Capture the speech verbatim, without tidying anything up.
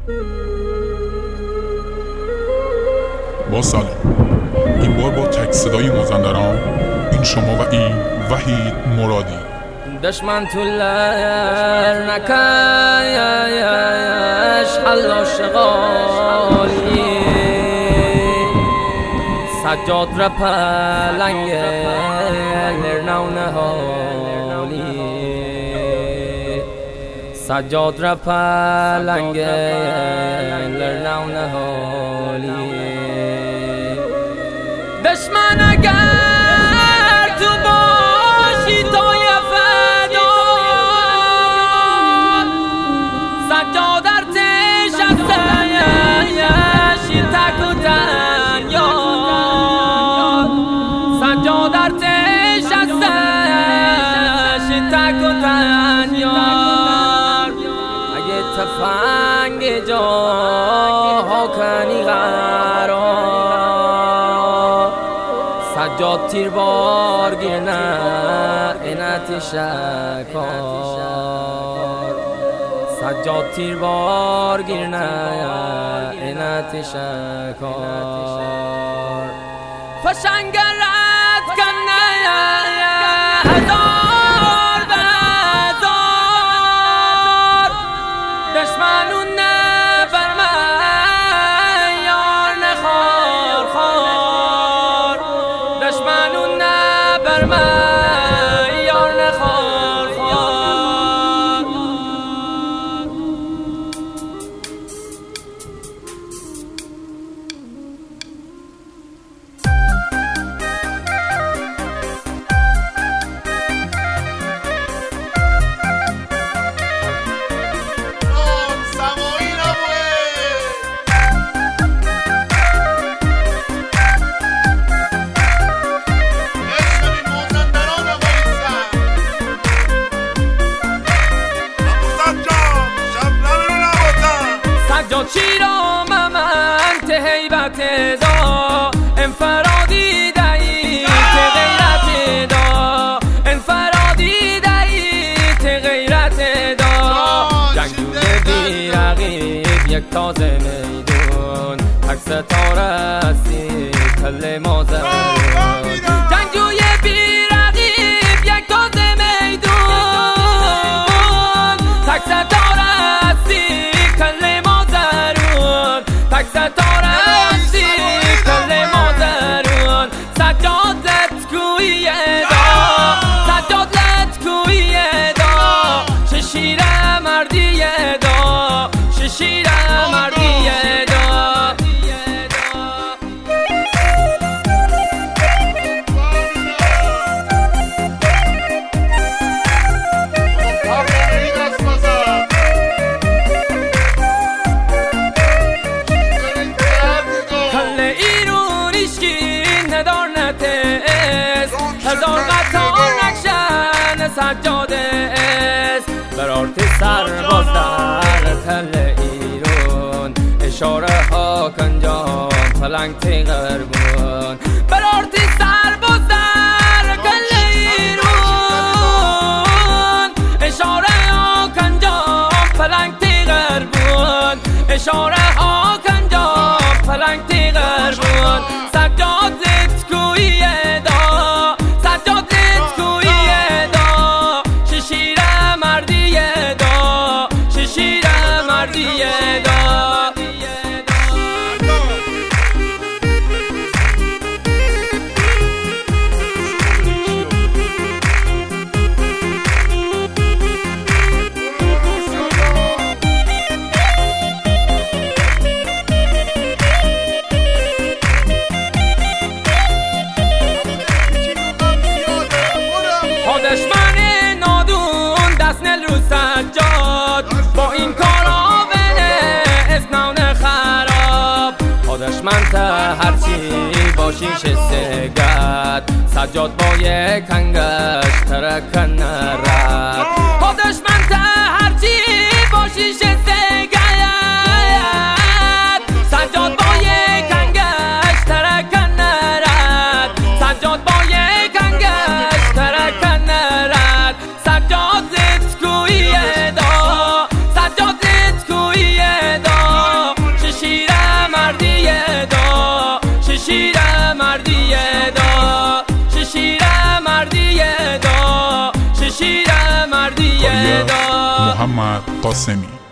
با سلام، این بار با تک صدای مازندران، این شما و این وحید مرادی. دشمن تو لر نکش حل و شغالی سجاد را پلنگ لرنو نهالی سجاد را پلنگ لرنو نهالی دشمن اگر تو باشی تو یه فدا سجاد ارتش افزایشی تک و تنیا سجاد ارتش افزایشی تک و تنیا اگه تفنگ جاها کنی قرار سجاد تیر بار گیرنه اینت شکار سجاد تیر بار گیرنه اینت شکار فشنگرت کنه هزار و هزار دشمنون نه بر من یار نخور خور دشمنون نه بر من یار نخور خور چیرا من ته هیبت دا انفرادی دایی ته غیرت دا انفرادی دایی ته غیرت دا جنگجوی بی رقیب یک تازه میدون تک ستاره هستی کل مازندران جنگجوی بی رقیب یک تازه میدون تک ستاره هستی کل تک ستاره هستی کل مادرون سجاد لطکوی دا سجاد لطکوی دا ششیره مردی دا ششیره مردی دا هزار قطار نکشن سجاده است بر آرتی سرباز در تل ایرون اشاره ها کنجام پلنگ تیغرگون بر آرتی سرباز در تل ایرون اشاره ها کنجام پلنگ تیغرگون اشاره ها کنجام پلنگ تیغرگون سجاد لطکوی دا سجاد لطکوی دا ششیره مردی دا ششیره مردی دا دشمن نادون دست نل رو سجاد با این کارا بله اسنان خراب ها دشمن تا هرچی باشیش سگد سجاد با یک انگش ترکن نرد ها دشمن تا هرچی باشیش سگد سجاد با یک انگش ترکن نرد سجاد با یک انگش ترکن نرد سجاد لطکوی دا سجاد لطکوی دا ششیر مردی دا ششیر مردی دا ششیر مردی دا محمد قاسمی.